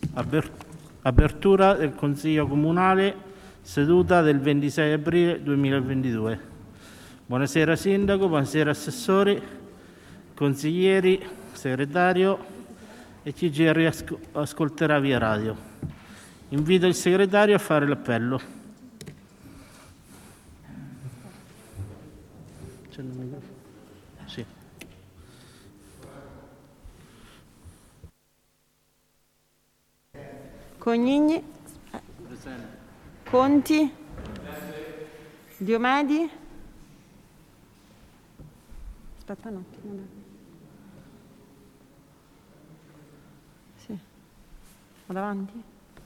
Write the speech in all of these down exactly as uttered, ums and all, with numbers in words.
Aber- Apertura del Consiglio Comunale, seduta del ventisei aprile duemilaventidue. Buonasera Sindaco, buonasera Assessori, consiglieri, segretario e chi ci riasco- ascolterà via radio. Invito il segretario a fare l'appello. C'è il microfono? Sì. Cognigni, Conti, Diomedi. Aspetta un attimo. dai. Sì. Vado avanti?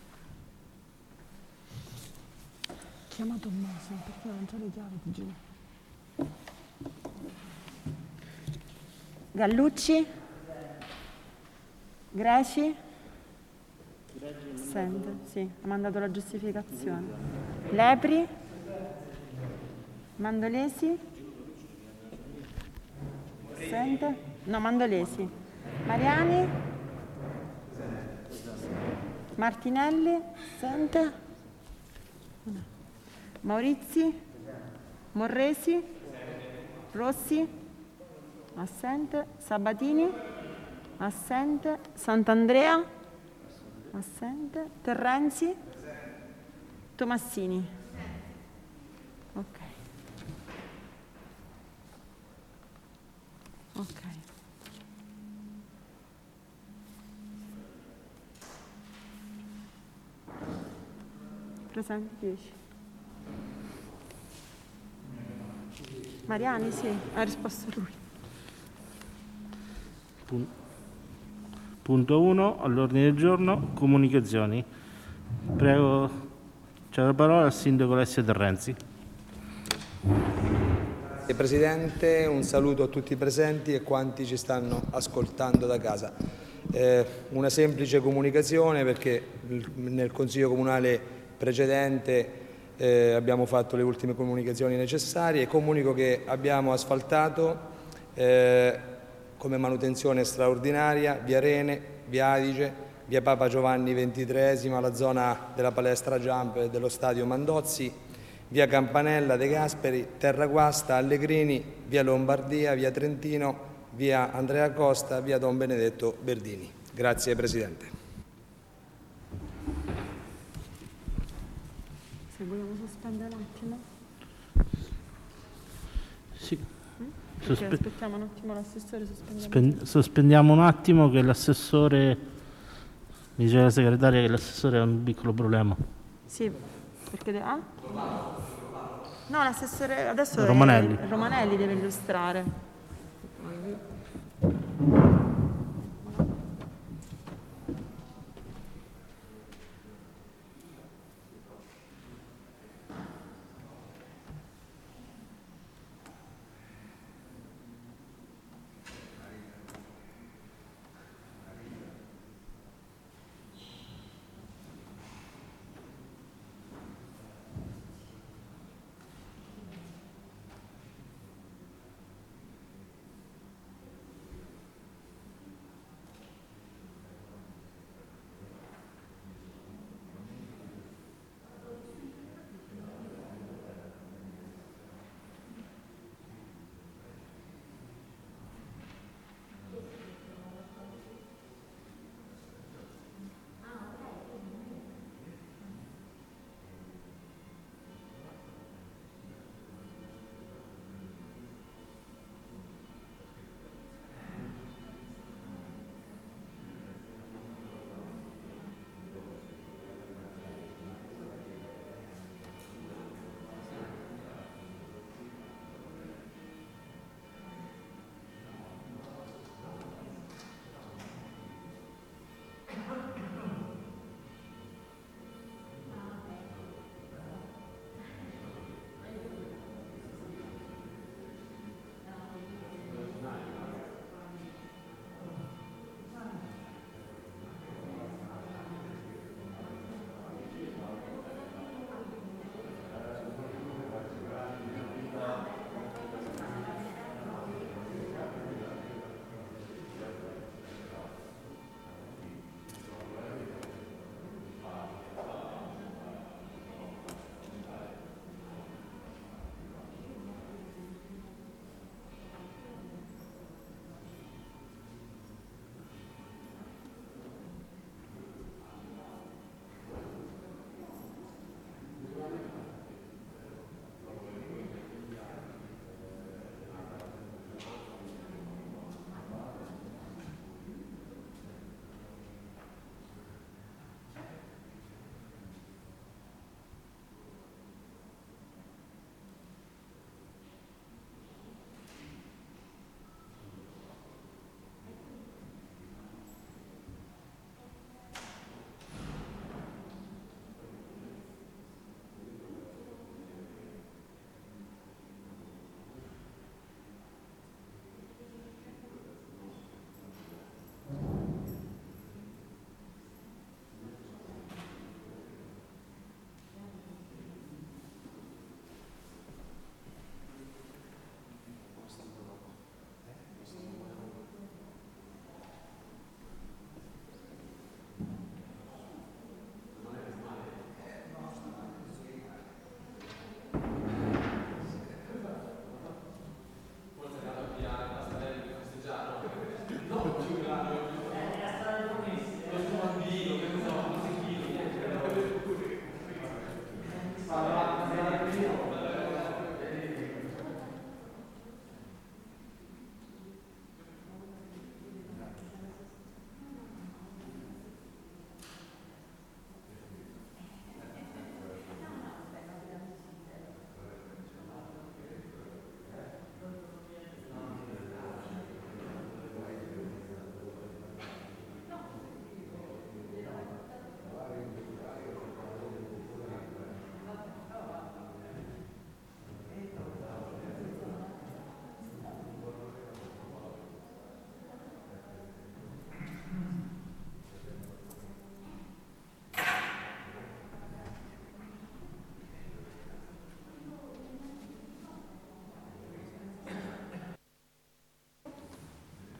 Chiama Tommaso perché non c'ho le chiavi, ti giuro. Gallucci? Greci? Sente, sì, ha mandato la giustificazione. Lepri? Mandolesi? Sente? No, Mandolesi. Mariani? Martinelli? Sente? Maurizi? Morresi? Rossi? Assente. Sabatini? Assente. Sant'Andrea? Assente. Terrenzi? Tomassini? Ok. Ok. Presenti dieci. Mariani, sì, ha risposto lui. Pun- Punto uno all'ordine del giorno, comunicazioni. Prego, c'è la parola al Sindaco Alessio Terrenzi. Grazie Presidente, un saluto a tutti i presenti e quanti ci stanno ascoltando da casa. Eh, una semplice comunicazione perché nel Consiglio Comunale precedente eh, abbiamo fatto le ultime comunicazioni necessarie. Comunico che abbiamo asfaltato eh, come manutenzione straordinaria via Rene, via Adige, via Papa Giovanni ventitreesimo, la zona della palestra Jump e dello stadio Mandozzi, via Campanella, De Gasperi, Terraguasta, Allegrini, via Lombardia, via Trentino, via Andrea Costa, via Don Benedetto Berdini. Grazie Presidente. Se vogliamo sospendere un attimo. Sì. Perché Sospe- aspettiamo un attimo l'assessore, sospendiamo. spen- sospendiamo un attimo che l'assessore, mi dice la segretaria che l'assessore ha un piccolo problema. Sì, perché... de- ah? No, l'assessore adesso è- Romanelli. Romanelli deve illustrare.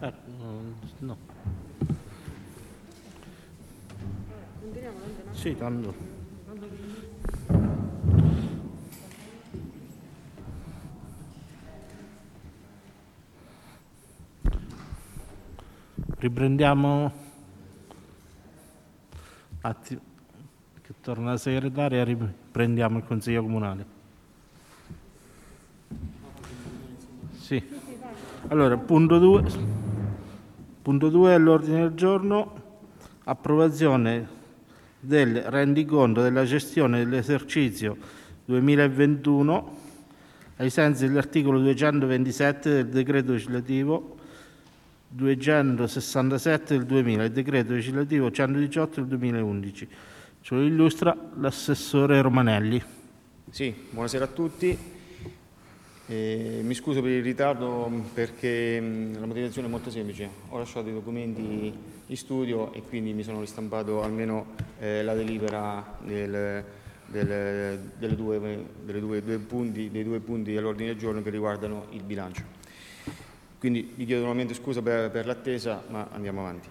Eh, no. Sì, tanto. Riprendiamo. Attimo, che torna la segretaria e riprendiamo il Consiglio Comunale. Sì. Allora, punto due. Punto due all'ordine del giorno, approvazione del rendiconto della gestione dell'esercizio duemilaventuno ai sensi dell'articolo duecentoventisette del decreto legislativo duecentosessantasette del duemila, il decreto legislativo centodiciotto del duemilaundici. Ce lo illustra l'assessore Romanelli. Sì, buonasera a tutti. Eh, mi scuso per il ritardo perché mh, la motivazione è molto semplice. Ho lasciato i documenti in studio e quindi mi sono ristampato almeno eh, la delibera del, del, delle due, delle due, due punti, dei due punti all'ordine del giorno che riguardano il bilancio. Quindi vi chiedo nuovamente scusa per, per l'attesa, ma andiamo avanti.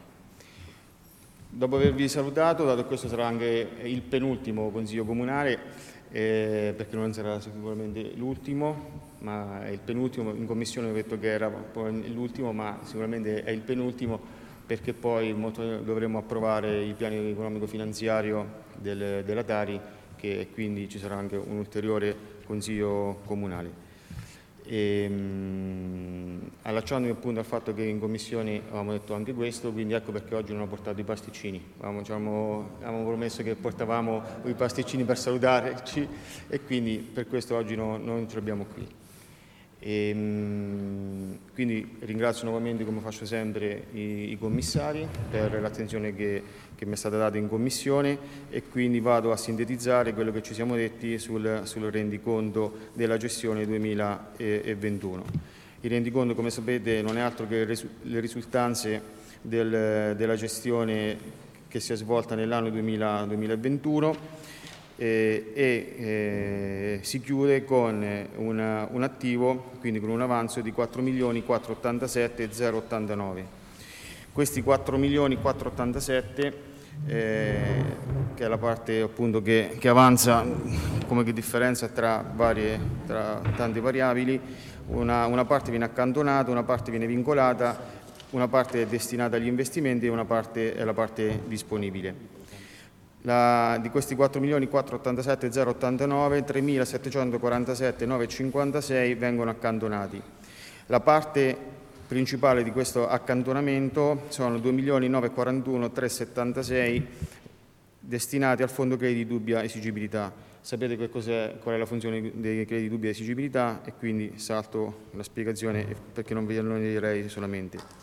Dopo avervi salutato, dato che questo sarà anche il penultimo Consiglio Comunale, eh, perché non sarà sicuramente l'ultimo, ma è il penultimo, in commissione ho detto che era l'ultimo, ma sicuramente è il penultimo perché poi molto, dovremo approvare il piano economico-finanziario del, della Tari, che quindi ci sarà anche un ulteriore Consiglio Comunale. E, mh, allacciandomi appunto al fatto che in commissione avevamo detto anche questo, quindi ecco perché oggi non ho portato i pasticcini. Avevamo, diciamo, avevamo promesso che portavamo i pasticcini per salutarci e quindi per questo oggi no, non ce l'abbiamo qui. E, mh, quindi ringrazio nuovamente, come faccio sempre, i, i commissari per l'attenzione che, che mi è stata data in commissione e quindi vado a sintetizzare quello che ci siamo detti sul, sul rendiconto della gestione duemilaventuno. Il rendiconto, come sapete, non è altro che le risultanze del, della gestione che si è svolta nell'anno duemilaventuno e, e eh, si chiude con una, un attivo, quindi con un avanzo di quattro milioni quattrocentottantasette mila ottantanove. Questi quattro milioni quattrocentottantasette, eh, che è la parte appunto che, che avanza come differenza tra, varie, tra tante variabili, una, una parte viene accantonata, una parte viene vincolata, una parte è destinata agli investimenti e una parte è la parte disponibile. La, di questi quattro milioni quattrocentottantasette mila ottantanove, tremilasettecentoquarantasette mila novecentocinquantasei vengono accantonati. La parte principale di questo accantonamento sono due milioni novecentoquarantuno mila trecentosettantasei destinati al fondo crediti di dubbia esigibilità. Sapete che cos'è, qual è la funzione dei crediti di dubbia esigibilità e quindi salto la spiegazione perché non ve lo direi solamente.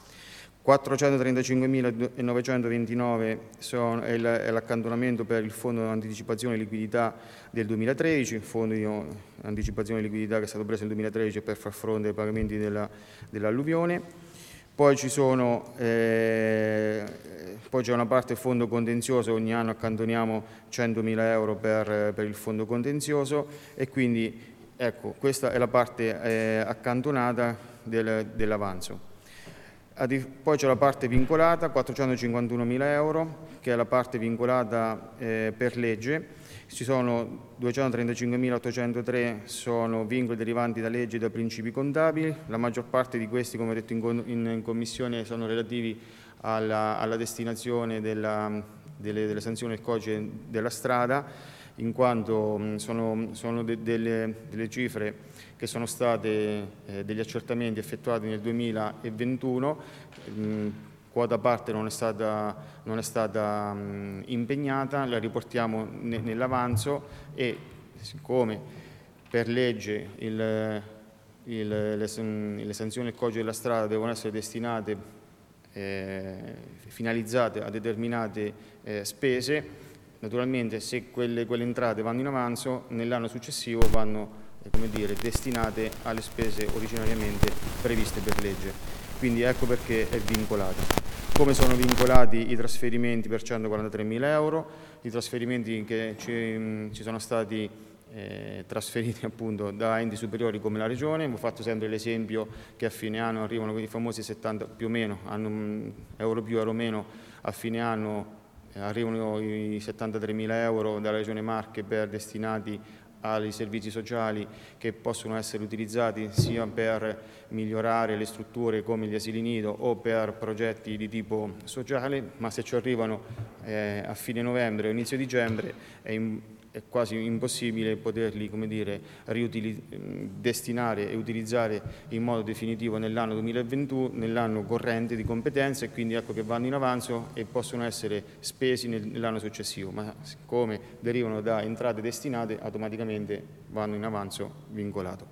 quattrocentotrentacinquemilanovecentoventinove sono, è l'accantonamento per il fondo anticipazione liquidità del duemilatredici, il fondo di anticipazione liquidità che è stato preso nel duemilatredici per far fronte ai pagamenti dell'alluvione. Dell poi ci sono, eh, poi c'è una parte fondo contenzioso, ogni anno accantoniamo centomila euro per, per il fondo contenzioso e quindi ecco, questa è la parte eh, accantonata del, dell'avanzo. Poi c'è la parte vincolata, quattrocentocinquantunomila euro, che è la parte vincolata eh, per legge. Ci sono duecentotrentacinquemilaottocentotre sono vincoli derivanti da legge e da principi contabili. La maggior parte di questi, come ho detto in, in, in commissione, sono relativi alla, alla destinazione della, delle, delle sanzioni del codice della strada, in quanto mh, sono, sono de, delle, delle cifre che sono state eh, degli accertamenti effettuati nel duemilaventuno, mh, quota parte non è stata, non è stata mh, impegnata, la riportiamo ne, nell'avanzo e siccome per legge il, il, le, le sanzioni del codice della strada devono essere destinate, eh, finalizzate a determinate eh, spese, naturalmente se quelle, quelle entrate vanno in avanzo, nell'anno successivo vanno come dire, destinate alle spese originariamente previste per legge. Quindi ecco perché è vincolata. Come sono vincolati i trasferimenti per centoquarantatremila euro, i trasferimenti che ci, ci sono stati eh, trasferiti appunto da enti superiori come la Regione. Ho fatto sempre l'esempio che a fine anno arrivano quei famosi settanta più o meno, hanno euro più, euro meno, a fine anno eh, arrivano i settantatremila euro dalla Regione Marche per destinati ai servizi sociali che possono essere utilizzati sia per migliorare le strutture come gli asili nido o per progetti di tipo sociale, ma se ci arrivano eh, a fine novembre o inizio dicembre è, in, è quasi impossibile poterli, come dire, destinare e utilizzare in modo definitivo nell'anno duemilaventuno, nell'anno corrente di competenza, e quindi ecco che vanno in avanzo e possono essere spesi nell'anno successivo, ma siccome derivano da entrate destinate automaticamente vanno in avanzo vincolato.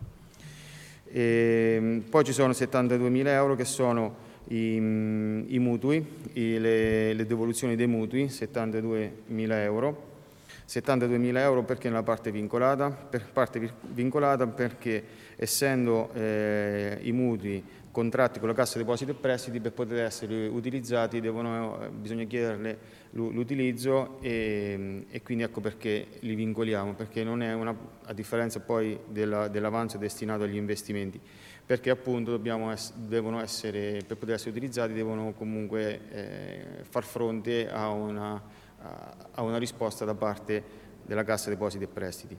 E poi ci sono settantaduemila euro che sono i, i mutui, i, le, le devoluzioni dei mutui, settantaduemila euro. settantaduemila euro perché nella parte vincolata? Per parte vincolata perché essendo eh, i mutui contratti con la Cassa Depositi e Prestiti, per poter essere utilizzati devono, eh, bisogna chiederle l'utilizzo e, e quindi ecco perché li vincoliamo, perché non è una, a differenza poi della, dell'avanzo destinato agli investimenti, perché appunto dobbiamo ess- devono essere, per poter essere utilizzati devono comunque eh, far fronte a una a una risposta da parte della Cassa Depositi e Prestiti.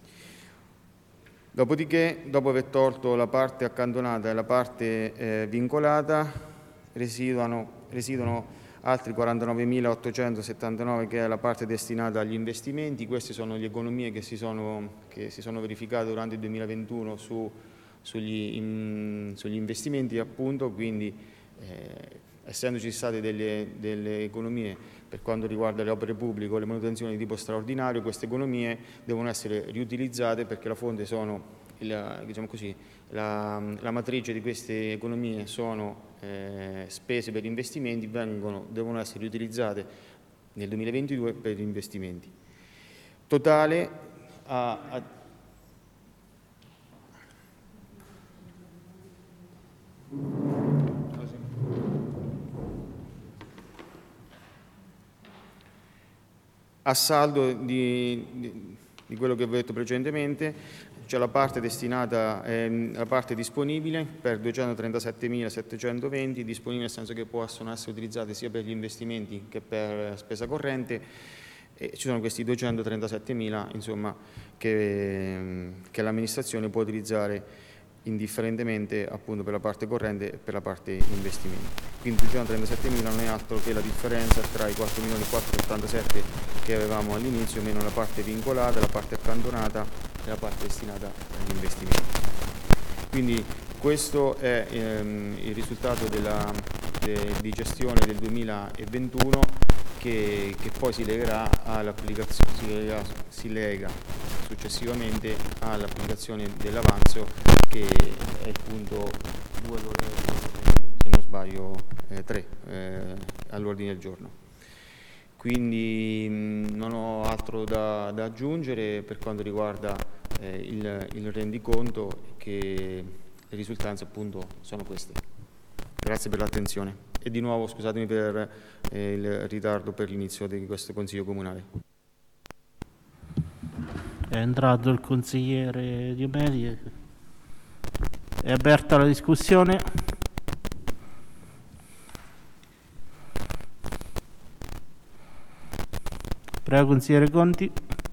Dopodiché, dopo aver tolto la parte accantonata e la parte eh, vincolata, residuano, residuano altri quarantanovemilaottocentosettantanove che è la parte destinata agli investimenti. Queste sono le economie che si sono, che si sono verificate durante il duemilaventuno su, sugli, in, sugli investimenti appunto, quindi eh, essendoci state delle, delle economie per quanto riguarda le opere pubbliche o le manutenzioni di tipo straordinario, queste economie devono essere riutilizzate perché la fonte sono, la, diciamo così, la, la matrice di queste economie sono eh, spese per investimenti, vengono, devono essere riutilizzate nel duemilaventidue per investimenti. Totale a, a A saldo di, di, di quello che vi ho detto precedentemente, c'è la parte destinata, ehm, la parte disponibile per duecentotrentasette.settecentoventi, disponibile nel senso che possono essere utilizzate sia per gli investimenti che per spesa corrente, e ci sono questi duecentotrentassettemila insomma, che, che l'amministrazione può utilizzare indifferentemente appunto per la parte corrente e per la parte investimenti. Quindi duecentotrentassettemila non è altro che la differenza tra i quattro milioni quattrocentottantasette che avevamo all'inizio meno la parte vincolata, la parte accantonata e la parte destinata agli investimenti. Quindi questo è ehm, il risultato della, de, di gestione del duemilaventuno che, che poi si legherà all'applicazione, si lega, si lega successivamente all'applicazione dell'avanzo che è il punto due, se non sbaglio tre eh, all'ordine del giorno. Quindi mh, non ho altro da, da aggiungere per quanto riguarda eh, il, il rendiconto, che le risultanze appunto sono queste. Grazie per l'attenzione e di nuovo scusatemi per eh, il ritardo per l'inizio di questo Consiglio Comunale. È entrato il consigliere Diomedi. È aperta la discussione. Prego, consigliere Conti.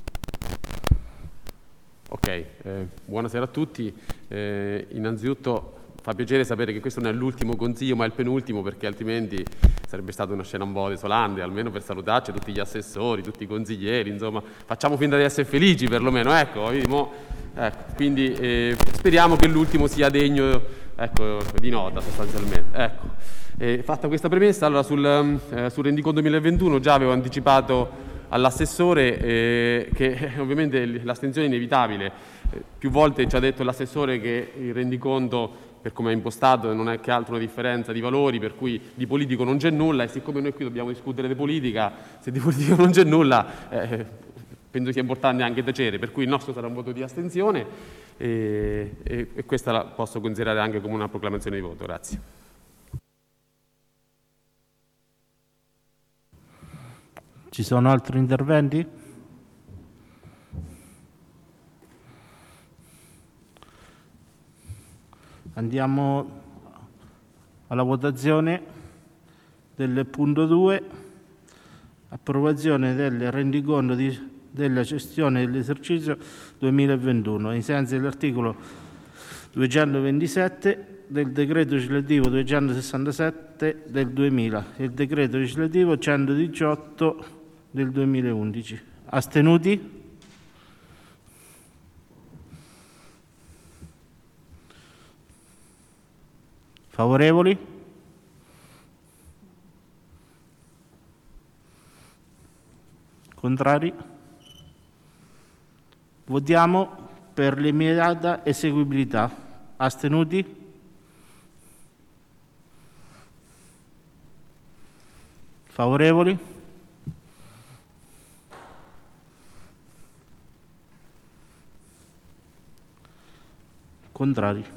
Ok, eh, buonasera a tutti. Eh, innanzitutto fa piacere sapere che questo non è l'ultimo consiglio ma è il penultimo, perché altrimenti sarebbe stata una scena un po' desolante, almeno per salutarci tutti gli assessori, tutti i consiglieri, insomma facciamo finta di essere felici perlomeno, ecco, mo, ecco quindi eh, speriamo che l'ultimo sia degno, ecco, di nota sostanzialmente. Ecco. Eh, fatta questa premessa, allora sul, eh, sul rendiconto duemilaventuno già avevo anticipato all'assessore eh, che ovviamente l'astensione è inevitabile. Eh, più volte ci ha detto l'assessore che il rendiconto, per come è impostato, non è che altro una differenza di valori, per cui di politico non c'è nulla, e siccome noi qui dobbiamo discutere di politica, se di politica non c'è nulla, eh, penso sia importante anche tacere, per cui il nostro sarà un voto di astensione e, e, e questa la posso considerare anche come una proclamazione di voto. Grazie. Ci sono altri interventi? Andiamo alla votazione del punto due, approvazione del rendiconto di, della gestione dell'esercizio duemilaventuno, ai sensi dell'articolo duecentoventisette del decreto legislativo duecentosessantasette del duemila e il decreto legislativo centodiciotto del duemilaundici. Astenuti? Favorevoli? Contrari? Votiamo per l'immediata eseguibilità. Astenuti? Favorevoli? Contrari?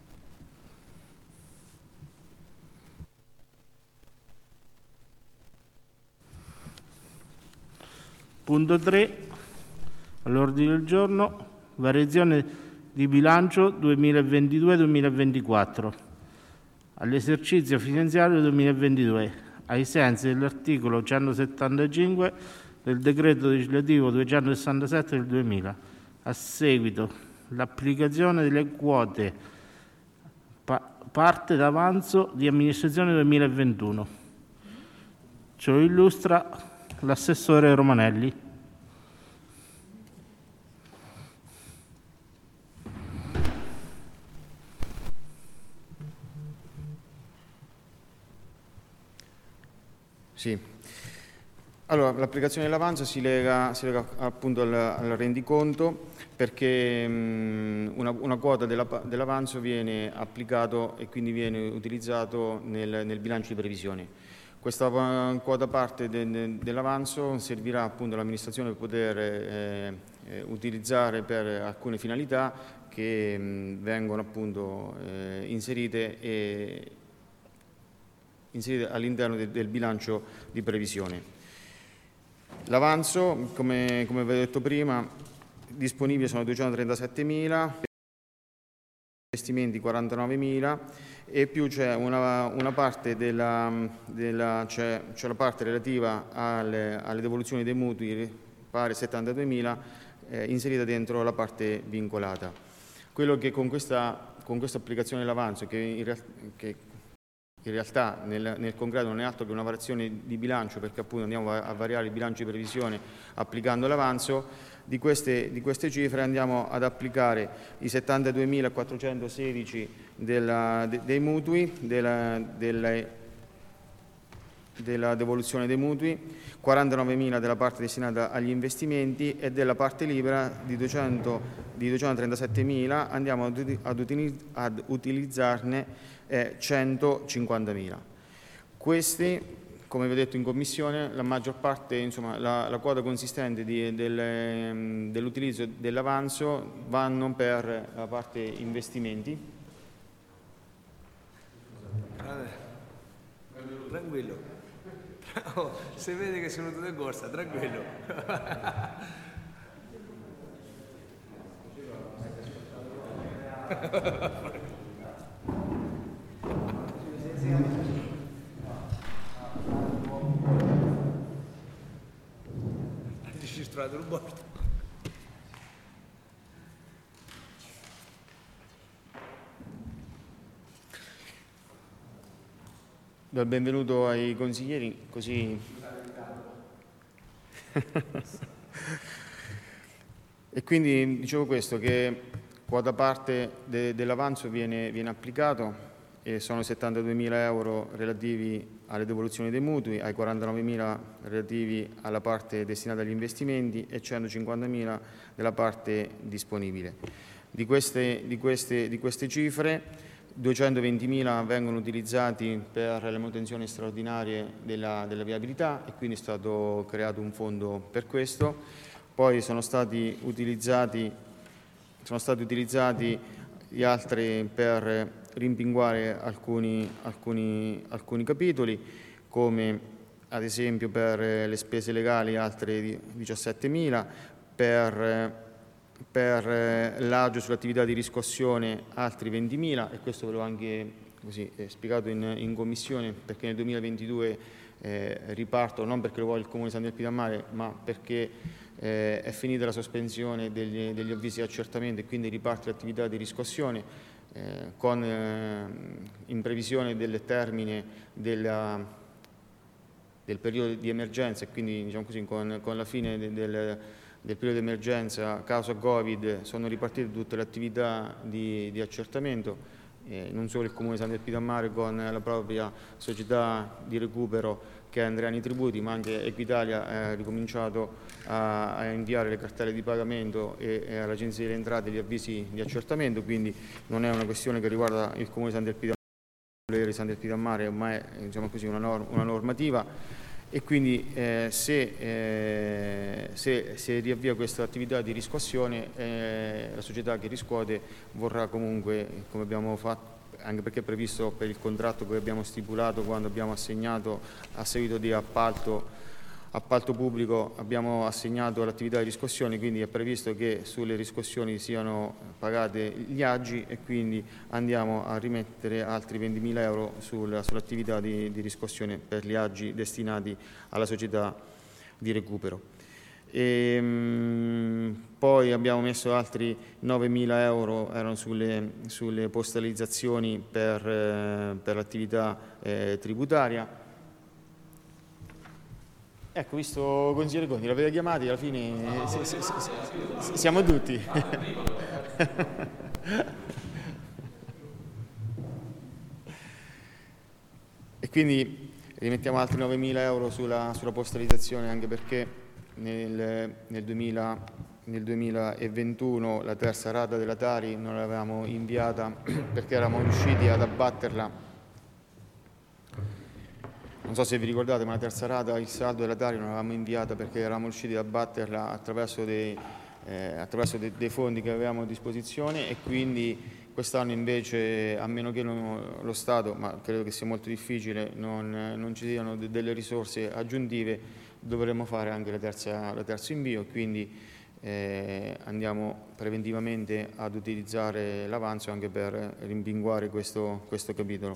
Punto tre, all'ordine del giorno, variazione di bilancio duemilaventidue duemilaventiquattro all'esercizio finanziario duemilaventidue, ai sensi dell'articolo centosettantacinque del decreto legislativo duecentosessantasette del duemila, a seguito l'applicazione delle quote pa- parte d'avanzo di amministrazione duemilaventuno. Ce lo illustra l'assessore Romanelli. Sì. Allora, l'applicazione dell'avanzo si lega, si lega appunto al, al rendiconto perché mh, una, una quota della, dell'avanzo viene applicato e quindi viene utilizzato nel, nel bilancio di previsione. Questa quota parte de, de, dell'avanzo servirà appunto all'amministrazione per poter eh, eh, utilizzare per alcune finalità che mh, vengono appunto eh, inserite, e, inserite all'interno de, del bilancio di previsione. L'avanzo, come, come vi ho detto prima, disponibili sono duecentotrentassettemila, investimenti quarantanovemila e più c'è una, una parte della, della c'è, c'è la parte relativa alle, alle devoluzioni dei mutui pari settantaduemila eh, inserita dentro la parte vincolata. Quello che con questa, con questa applicazione dell'avanzo, che in, real, che in realtà nel, nel concreto non è altro che una variazione di bilancio, perché appunto andiamo a, a variare il bilancio di previsione applicando l'avanzo, di queste, di queste cifre andiamo ad applicare i settantaduemilaquattrocentosedici della, de, dei mutui, della, della, della devoluzione dei mutui, quarantanovemila della parte destinata agli investimenti e della parte libera di, duecento, di duecentotrentassettemila andiamo ad, ad, utiliz, ad utilizzarne eh, centocinquantamila. Questi, come vi ho detto in commissione, la maggior parte, insomma, la, la quota consistente di, del, dell'utilizzo dell'avanzo vanno per la parte investimenti. Tranquillo. Oh, se vede che sono tutte in corsa, tranquillo. Registrato il bordo. Do il benvenuto ai consiglieri, così e quindi dicevo questo, che quota parte de, dell'avanzo viene, viene applicato e sono settantaduemila euro relativi alle devoluzioni dei mutui, ai quarantanovemila relativi alla parte destinata agli investimenti e centocinquantamila della parte disponibile. Di queste, di queste, di queste cifre, duecentoventimila vengono utilizzati per le manutenzioni straordinarie della, della viabilità e quindi è stato creato un fondo per questo. Poi sono stati utilizzati, sono stati utilizzati gli altri per rimpinguare alcuni, alcuni, alcuni capitoli, come ad esempio per le spese legali altre diciassettemila, per per eh, l'agio sull'attività di riscossione altri ventimila, e questo ve l'ho anche così, eh, spiegato in, in commissione, perché nel duemilaventidue eh, riparto, non perché lo vuole il Comune San del Piedammare, ma perché eh, è finita la sospensione degli, degli avvisi di accertamento e quindi riparte l'attività di riscossione eh, con, eh, in previsione del termine della, del periodo di emergenza, e quindi diciamo così, con, con la fine de, del del periodo di emergenza causa Covid sono ripartite tutte le attività di, di accertamento, eh, non solo il Comune San del Piedammare con la propria società di recupero che è Andreani Tributi, ma anche Equitalia ha ricominciato a, a inviare le cartelle di pagamento e, e all'Agenzia delle Entrate gli avvisi di accertamento, quindi non è una questione che riguarda il Comune San del Piedammare, di San del Piedammare, ma è diciamo così, una, norm, una normativa. E quindi eh, se, eh, se, se riavvia questa attività di riscossione, eh, la società che riscuote vorrà comunque, come abbiamo fatto, anche perché è previsto per il contratto che abbiamo stipulato quando abbiamo assegnato a seguito di appalto, appalto pubblico, abbiamo assegnato l'attività di riscossione, quindi è previsto che sulle riscossioni siano pagate gli aggi e quindi andiamo a rimettere altri ventimila euro sul, sull'attività di, di riscossione per gli aggi destinati alla società di recupero. E, mh, poi abbiamo messo altri novemila euro, erano sulle, sulle postalizzazioni per, eh, per l'attività eh, tributaria. Ecco, visto consigliere Conti, l'avete chiamati, alla fine se, se, se, se, siamo tutti. E quindi rimettiamo altri novemila euro sulla, sulla postalizzazione, anche perché nel, nel, duemila, nel duemilaventuno la terza rata della Tari non l'avevamo inviata perché eravamo riusciti ad abbatterla. Non so se vi ricordate, ma la terza rata, il saldo della Tari non l'avevamo inviata perché eravamo riusciti a batterla attraverso, dei, eh, attraverso dei, dei fondi che avevamo a disposizione, e quindi quest'anno invece, a meno che non, lo Stato, ma credo che sia molto difficile, non, non ci siano de, delle risorse aggiuntive, dovremo fare anche la terza, la terzo invio, quindi eh, andiamo preventivamente ad utilizzare l'avanzo anche per rimpinguare questo, questo capitolo.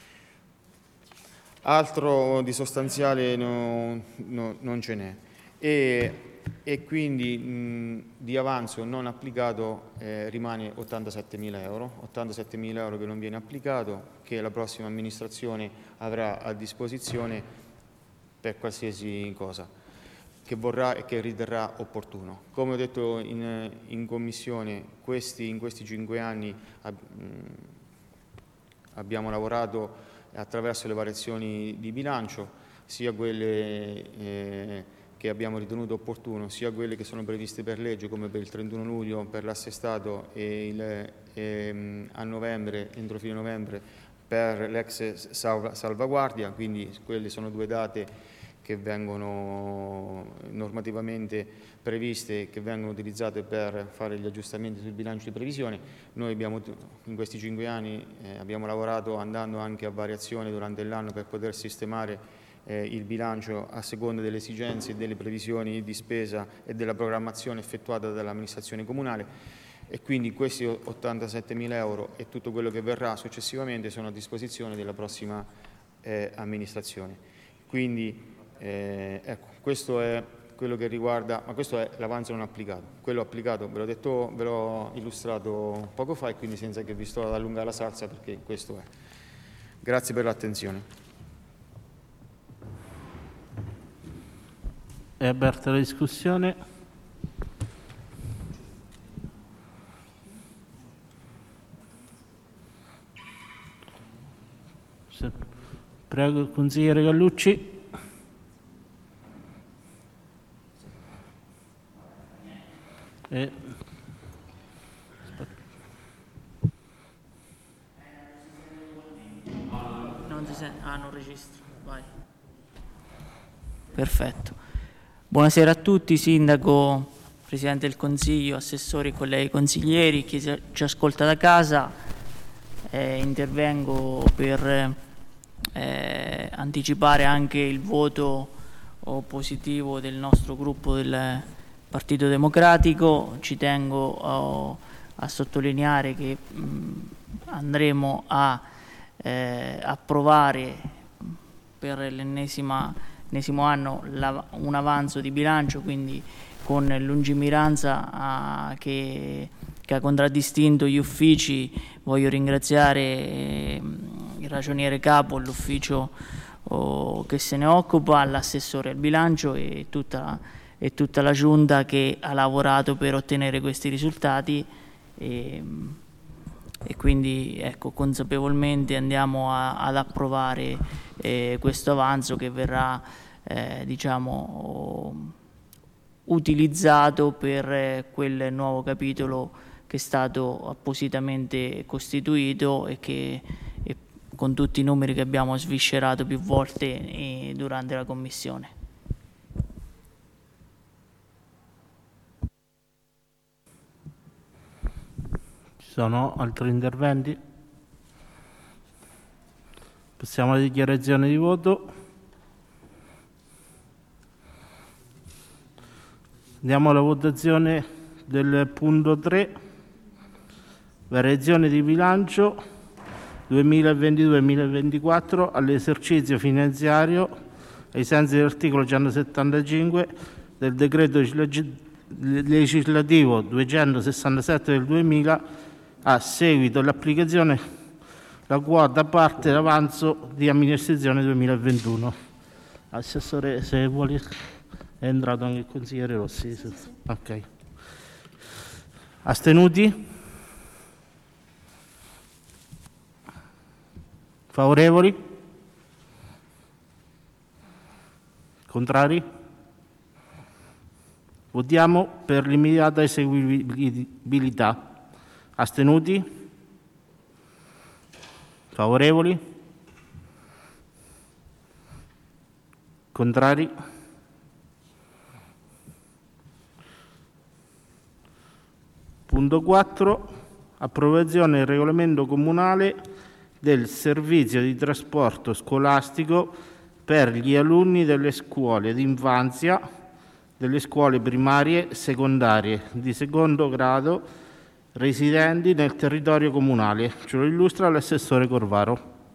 Altro di sostanziale no, no, non ce n'è, e, e quindi mh, di avanzo non applicato eh, rimane ottantasettemila euro, ottantasettemila euro che non viene applicato, che la prossima amministrazione avrà a disposizione per qualsiasi cosa che vorrà e che riterrà opportuno. Come ho detto in, in commissione, questi, in questi cinque anni ab, mh, abbiamo lavorato attraverso le variazioni di bilancio, sia quelle eh, che abbiamo ritenuto opportuno, sia quelle che sono previste per legge, come per il trentuno luglio per l'assestato e il, eh, a novembre, entro fine novembre, per l'ex salva, salvaguardia, quindi quelle sono due date che vengono normativamente previste, che vengono utilizzate per fare gli aggiustamenti sul bilancio di previsione. Noi abbiamo, in questi cinque anni eh, abbiamo lavorato andando anche a variazione durante l'anno per poter sistemare eh, il bilancio a seconda delle esigenze e delle previsioni di spesa e della programmazione effettuata dall'amministrazione comunale, e quindi questi ottantasettemila euro e tutto quello che verrà successivamente sono a disposizione della prossima eh, amministrazione. Quindi Eh, ecco, questo è quello che riguarda, ma questo è l'avanzo non applicato. Quello applicato ve l'ho detto, ve l'ho illustrato poco fa, e quindi senza che vi sto ad allungare la salsa, perché questo è. Grazie per l'attenzione. È aperta la discussione. Prego il consigliere Gallucci. Eh. Non ti sento, ah, non registro, vai. Perfetto. Buonasera a tutti, Sindaco, Presidente del Consiglio, assessori, colleghi consiglieri, chi ci ascolta da casa. Eh, intervengo per eh, anticipare anche il voto positivo del nostro gruppo del Partito Democratico. Ci tengo a, a sottolineare che mh, andremo a eh, approvare per l'ennesimo anno la, un avanzo di bilancio, quindi con lungimiranza a, che, che ha contraddistinto gli uffici. Voglio ringraziare eh, il ragioniere capo, l'ufficio oh, che se ne occupa, l'assessore al bilancio e tutta, e tutta la giunta che ha lavorato per ottenere questi risultati. E, e quindi ecco, consapevolmente andiamo a, ad approvare eh, questo avanzo che verrà eh, diciamo utilizzato per eh, quel nuovo capitolo che è stato appositamente costituito e che e con tutti i numeri che abbiamo sviscerato più volte eh, durante la commissione. Ci sono altri interventi? Passiamo alla dichiarazione di voto. Andiamo alla votazione del punto tre, variazione di bilancio duemilaventidue duemilaventiquattro all'esercizio finanziario ai sensi dell'articolo centosettantacinque del decreto legislativo duecentosessantasette del duemila, a seguito dell'applicazione della quota parte d'avanzo di amministrazione duemilaventuno. Assessore, se vuole, è entrato anche il consigliere Rossi. Sì, sì. Ok. Astenuti? Favorevoli? Contrari? Votiamo per l'immediata eseguibilità. Astenuti? Favorevoli? Contrari? Punto quattro. Approvazione del regolamento comunale del servizio di trasporto scolastico per gli alunni delle scuole d'infanzia, delle scuole primarie e secondarie di secondo grado residenti nel territorio comunale. Ce lo illustra l'assessore Corvaro.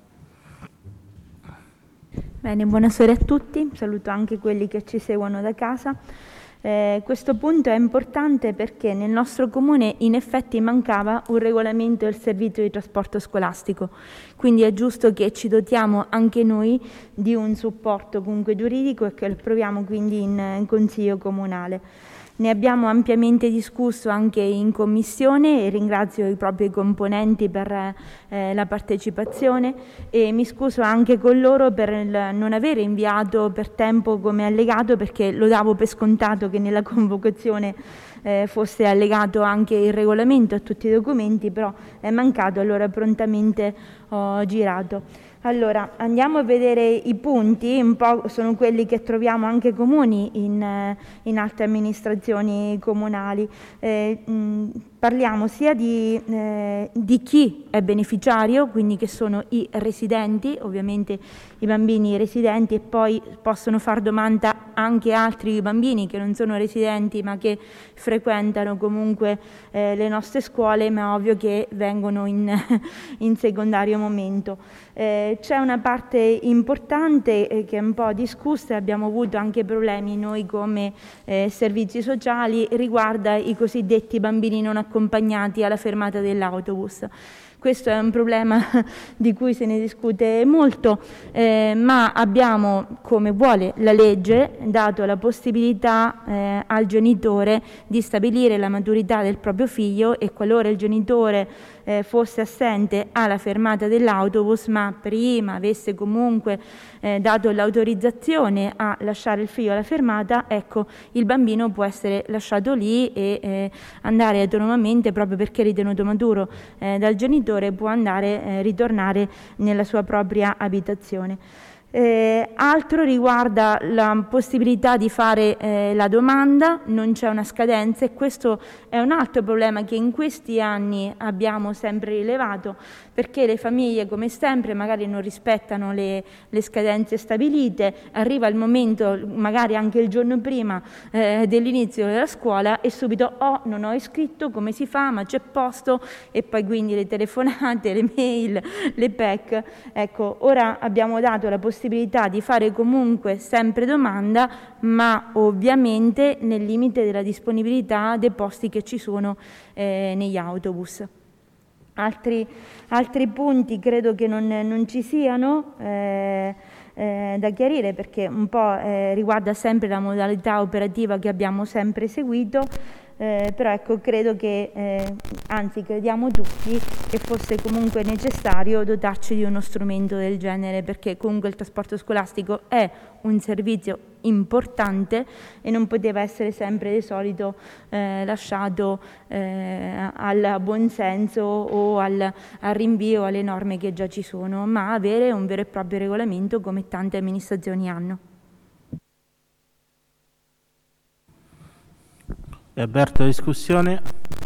Bene, buonasera a tutti, saluto anche quelli che ci seguono da casa. Eh, questo punto è importante perché nel nostro comune in effetti mancava un regolamento del servizio di trasporto scolastico, quindi è giusto che ci dotiamo anche noi di un supporto comunque giuridico e che lo proviamo quindi in, in Consiglio Comunale. Ne abbiamo ampiamente discusso anche in commissione e ringrazio i propri componenti per eh, la partecipazione e mi scuso anche con loro per il non aver inviato per tempo come allegato, perché lo davo per scontato che nella convocazione eh, fosse allegato anche il regolamento a tutti i documenti, però è mancato, allora prontamente ho girato. Allora, andiamo a vedere i punti, un po' sono quelli che troviamo anche comuni in, in altre amministrazioni comunali. Eh, mh, parliamo sia di, eh, di chi è beneficiario, quindi che sono i residenti, ovviamente i bambini residenti, e poi possono far domanda anche altri bambini che non sono residenti ma che frequentano comunque eh, le nostre scuole, ma è ovvio che vengono in, in secondario momento. Eh, c'è una parte importante eh, che è un po' discussa e abbiamo avuto anche problemi noi come eh, servizi sociali, riguarda i cosiddetti bambini non accompagnati alla fermata dell'autobus. Questo è un problema di cui se ne discute molto, eh, ma abbiamo, come vuole la legge, dato la possibilità eh, al genitore di stabilire la maturità del proprio figlio e qualora il genitore eh, fosse assente alla fermata dell'autobus, ma prima avesse comunque eh, dato l'autorizzazione a lasciare il figlio alla fermata, ecco, il bambino può essere lasciato lì e eh, andare autonomamente, proprio perché ritenuto maturo eh, dal genitore, può andare, eh, ritornare nella sua propria abitazione. Eh, altro riguarda la possibilità di fare eh, la domanda, non c'è una scadenza e questo è un altro problema che in questi anni abbiamo sempre rilevato, perché le famiglie come sempre magari non rispettano le, le scadenze stabilite, arriva il momento magari anche il giorno prima eh, dell'inizio della scuola e subito oh non ho iscritto, come si fa, ma c'è posto, e poi quindi le telefonate, le mail, le P E C. Ecco, ora abbiamo dato la possibilità di fare comunque sempre domanda, ma ovviamente nel limite della disponibilità dei posti che ci sono eh, negli autobus. Altri, altri punti credo che non, non ci siano eh, eh, da chiarire, perché un po' eh, riguarda sempre la modalità operativa che abbiamo sempre seguito. Eh, però ecco, credo che, eh, anzi crediamo tutti, che fosse comunque necessario dotarci di uno strumento del genere, perché comunque il trasporto scolastico è un servizio importante e non poteva essere sempre di solito eh, lasciato eh, al buonsenso o al, al rinvio alle norme che già ci sono, ma avere un vero e proprio regolamento come tante amministrazioni hanno. È aperta la discussione.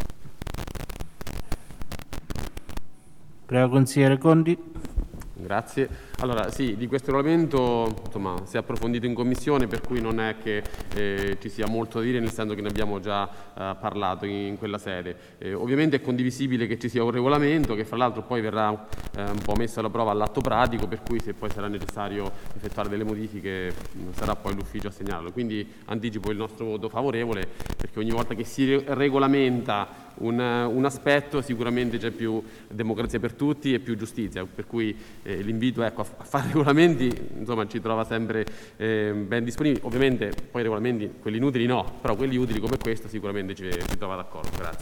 Prego, consigliere Condi. Grazie. Allora, sì, di questo regolamento insomma, si è approfondito in commissione, per cui non è che eh, ci sia molto da dire, nel senso che ne abbiamo già eh, parlato in, in quella sede. Eh, ovviamente è condivisibile che ci sia un regolamento che fra l'altro poi verrà eh, un po' messo alla prova all'atto pratico, per cui se poi sarà necessario effettuare delle modifiche sarà poi l'ufficio a segnalarlo. Quindi anticipo il nostro voto favorevole, perché ogni volta che si regolamenta un, un aspetto sicuramente c'è più democrazia per tutti e più giustizia, per cui eh, l'invito ecco, a a fare regolamenti, insomma, ci trova sempre eh, ben disponibili. Ovviamente poi i regolamenti, quelli inutili no, però quelli utili come questo sicuramente ci, ci trova d'accordo. Grazie.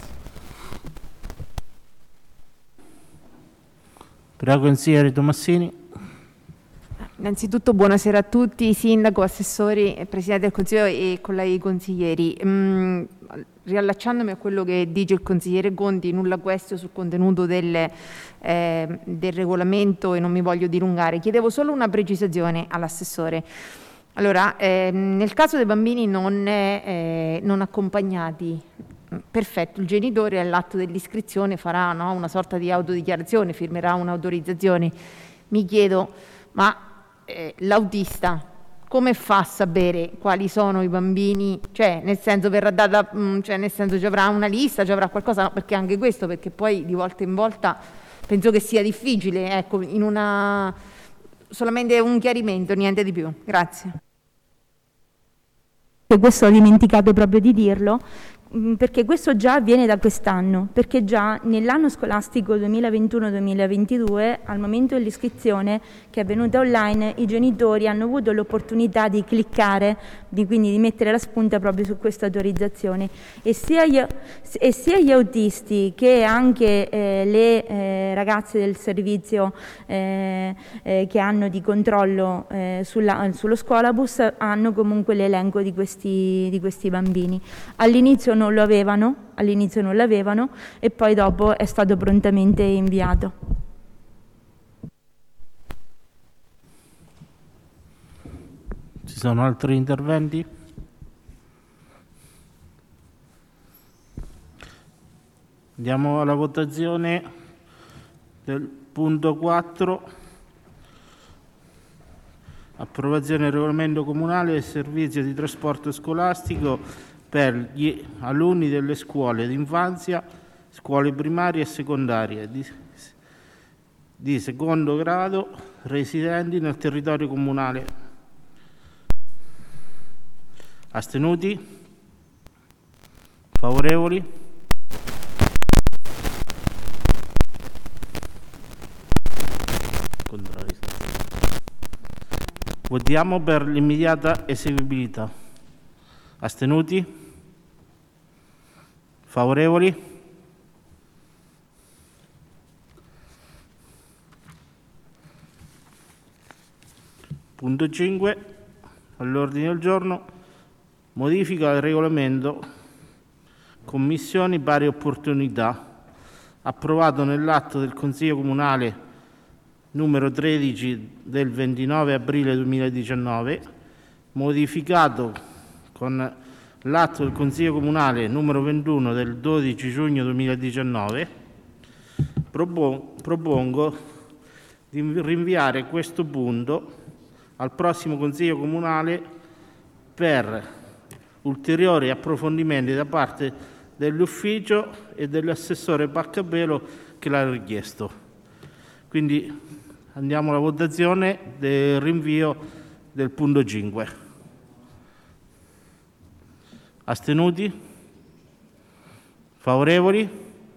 Prego, consigliere Tomassini. Innanzitutto buonasera a tutti, sindaco, assessori, presidente del Consiglio e colleghi consiglieri. Mm, riallacciandomi a quello che dice il consigliere Condi, nulla questo sul contenuto del, eh, del regolamento e non mi voglio dilungare, chiedevo solo una precisazione all'assessore. Allora, eh, nel caso dei bambini non, eh, non accompagnati, perfetto, il genitore all'atto dell'iscrizione farà no, una sorta di autodichiarazione, firmerà un'autorizzazione. Mi chiedo, ma eh, l'autista come fa a sapere quali sono i bambini? Cioè, nel senso verrà data, mh, cioè nel senso ci avrà una lista, ci avrà qualcosa, no, perché anche questo, perché poi di volta in volta penso che sia difficile, ecco, in una solamente un chiarimento, niente di più. Grazie. Questo ho dimenticato proprio di dirlo, perché questo già avviene da quest'anno, perché già nell'anno scolastico duemilaventuno duemilaventidue, al momento dell'iscrizione che è avvenuta online, i genitori hanno avuto l'opportunità di cliccare, di, quindi di mettere la spunta proprio su questa autorizzazione, e sia gli, e sia gli autisti che anche eh, le eh, ragazze del servizio eh, eh, che hanno di controllo eh, sulla, sullo scuolabus hanno comunque l'elenco di questi, di questi bambini. All'inizio non lo avevano, all'inizio non l'avevano e poi dopo è stato prontamente inviato. Ci sono altri interventi? Andiamo alla votazione del punto quattro. Approvazione del regolamento comunale del servizio di trasporto scolastico per gli alunni delle scuole d'infanzia, scuole primarie e secondarie di, di secondo grado residenti nel territorio comunale. Astenuti? Favorevoli? Contrari. Votiamo per l'immediata eseguibilità. Astenuti? Favorevoli? Punto cinque. All'ordine del giorno. Modifica del regolamento Commissioni Pari Opportunità, approvato nell'atto del Consiglio Comunale numero tredici del ventinove aprile duemiladiciannove, modificato con l'atto del Consiglio Comunale numero ventuno del dodici giugno duemiladiciannove, propongo di rinviare questo punto al prossimo Consiglio Comunale per ulteriori approfondimenti da parte dell'ufficio e dell'assessore Paccapelo che l'ha richiesto. Quindi andiamo alla votazione del rinvio del punto cinque. Astenuti? Favorevoli?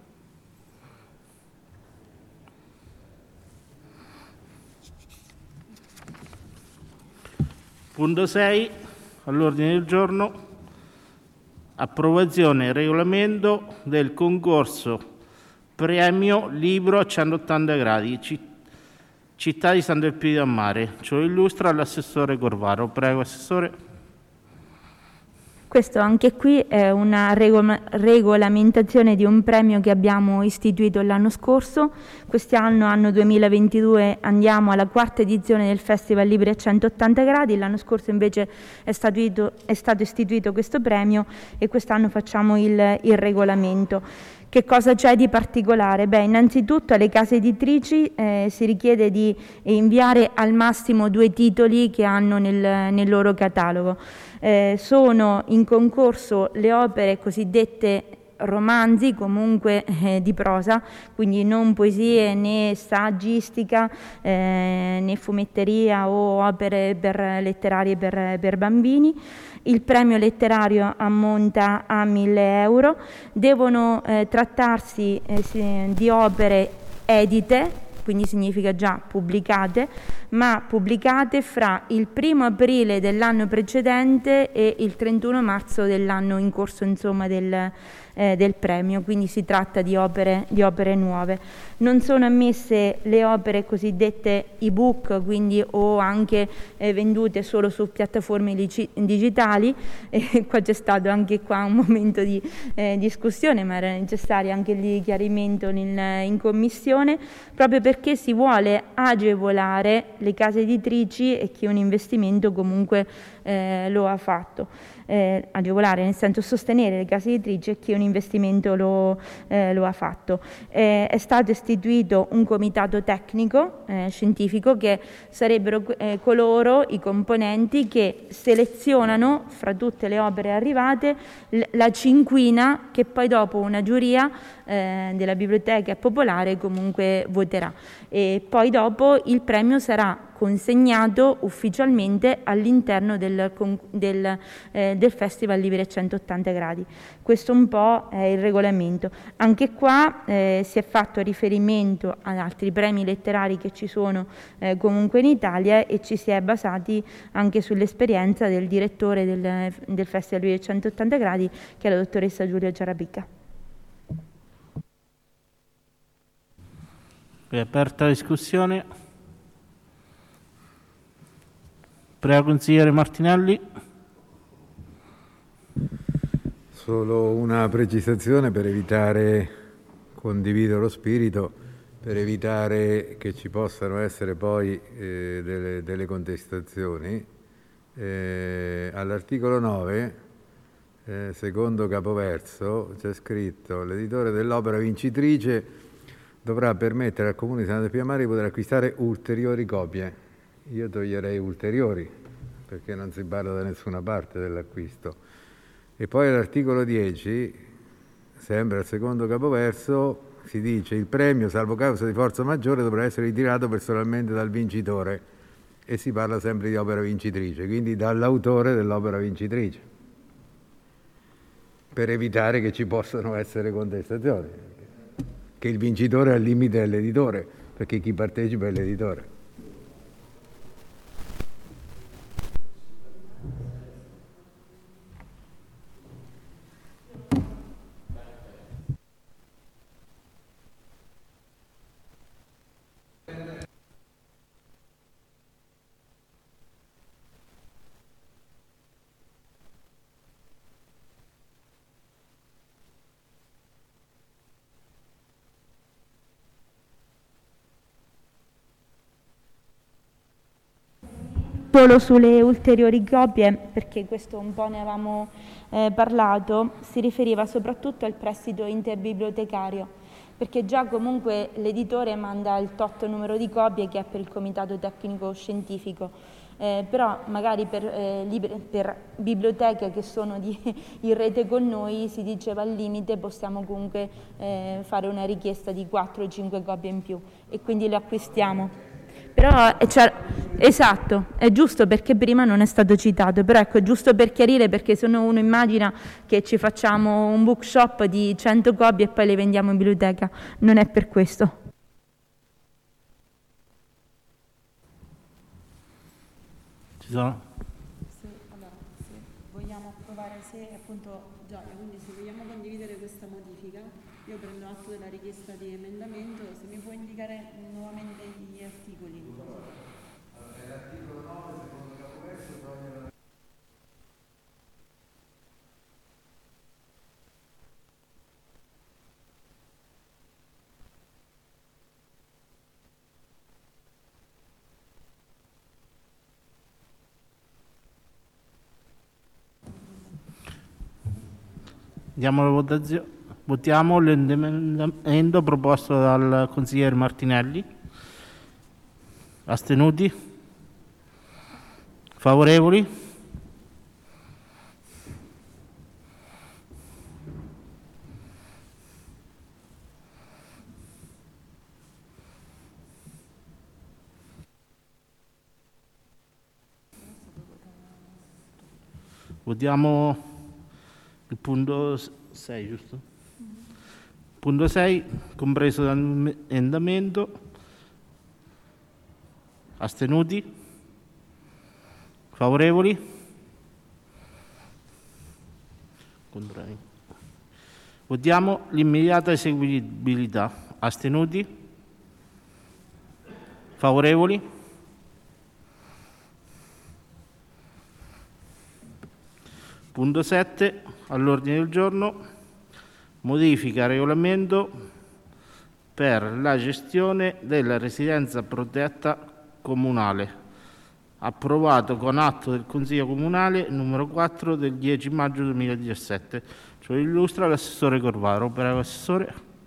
Punto sei all'ordine del giorno. Approvazione del regolamento del concorso premio libro a centottanta gradi città di Sant'Elpidio a Mare. Ce lo illustra l'assessore Corvaro. Prego, assessore. Questo anche qui è una regol- regolamentazione di un premio che abbiamo istituito l'anno scorso. Quest'anno, anno duemilaventidue, andiamo alla quarta edizione del Festival Libri a centottanta gradi. L'anno scorso invece è, statuito, è stato istituito questo premio e quest'anno facciamo il, il regolamento. Che cosa c'è di particolare? Beh, innanzitutto alle case editrici eh, si richiede di inviare al massimo due titoli che hanno nel, nel loro catalogo. Eh, sono in concorso le opere cosiddette romanzi, comunque eh, di prosa, quindi non poesie né saggistica eh, né fumetteria o opere per, letterarie per, per bambini. Il premio letterario ammonta a mille euro, devono eh, trattarsi eh, di opere edite, quindi significa già pubblicate, ma pubblicate fra il primo aprile dell'anno precedente e il trentuno marzo dell'anno in corso, insomma, del, eh, del premio, quindi si tratta di opere, di opere nuove. Non sono ammesse le opere cosiddette ebook, quindi o anche eh, vendute solo su piattaforme lici- digitali, e qua c'è stato anche qua un momento di eh, discussione, ma era necessario anche il chiarimento nel, in commissione, proprio perché si vuole agevolare le case editrici e chi un investimento comunque eh, lo ha fatto. Eh, agevolare nel senso sostenere le case editrici e chi un investimento lo, eh, lo ha fatto. Eh, è stato istituito un comitato tecnico eh, scientifico che sarebbero eh, coloro, i componenti che selezionano fra tutte le opere arrivate l- la cinquina che poi dopo una giuria eh, della biblioteca popolare comunque voterà, e poi dopo il premio sarà consegnato ufficialmente all'interno del, del, eh, del Festival Libri a centottanta gradi. Questo un po' è il regolamento. Anche qua eh, si è fatto riferimento ad altri premi letterari che ci sono eh, comunque in Italia, e ci si è basati anche sull'esperienza del direttore del, del Festival Libri a centottanta gradi, che è la dottoressa Giulia Ciarabicca. È aperta la discussione. Prego, consigliere Martinelli. Solo una precisazione per evitare, condivido lo spirito, per evitare che ci possano essere poi eh, delle, delle contestazioni. Eh, all'articolo nove, eh, secondo capoverso, c'è scritto: l'editore dell'opera vincitrice dovrà permettere al Comune di Sant'Elpidio a Mare di poter acquistare ulteriori copie. Io toglierei ulteriori, perché non si parla da nessuna parte dell'acquisto. E poi all'articolo dieci, sempre al secondo capoverso, si dice: il premio, salvo causa di forza maggiore, dovrà essere ritirato personalmente dal vincitore, e si parla sempre di opera vincitrice, quindi dall'autore dell'opera vincitrice, per evitare che ci possano essere contestazioni, che il vincitore al limite è l'editore, perché chi partecipa è l'editore. Solo sulle ulteriori copie, perché questo un po' ne avevamo eh, parlato, si riferiva soprattutto al prestito interbibliotecario, perché già comunque l'editore manda il tot numero di copie che è per il comitato tecnico scientifico, eh, però magari per, eh, libre, per biblioteche che sono di, in rete con noi si diceva al limite possiamo comunque eh, fare una richiesta di quattro o cinque copie in più e quindi le acquistiamo. Però, cioè, esatto, è giusto perché prima non è stato citato, però ecco, è giusto per chiarire, perché se no uno immagina che ci facciamo un bookshop di cento copie e poi le vendiamo in biblioteca, non è per questo. Ci sono? Se, allora, se vogliamo approvare, se appunto già, quindi se vogliamo condividere questa modifica, io prendo atto della richiesta di emendamento, se mi può indicare nuovamente gli articoli. L'articolo nove, secondo capoverso, toglie la... Diamo la votazione. Votiamo l'emendamento proposto dal consigliere Martinelli. Astenuti? Favorevoli? Votiamo il punto sei, giusto? Punto sei, compreso dall'emendamento. Astenuti? Favorevoli? Contrari. Votiamo l'immediata eseguibilità. Astenuti? Favorevoli? Punto sette, all'ordine del giorno, modifica regolamento per la gestione della residenza protetta comunale, approvato con atto del Consiglio Comunale numero quattro del dieci maggio duemiladiciassette. Ce lo illustra l'assessore Corvaro. Prego, assessore.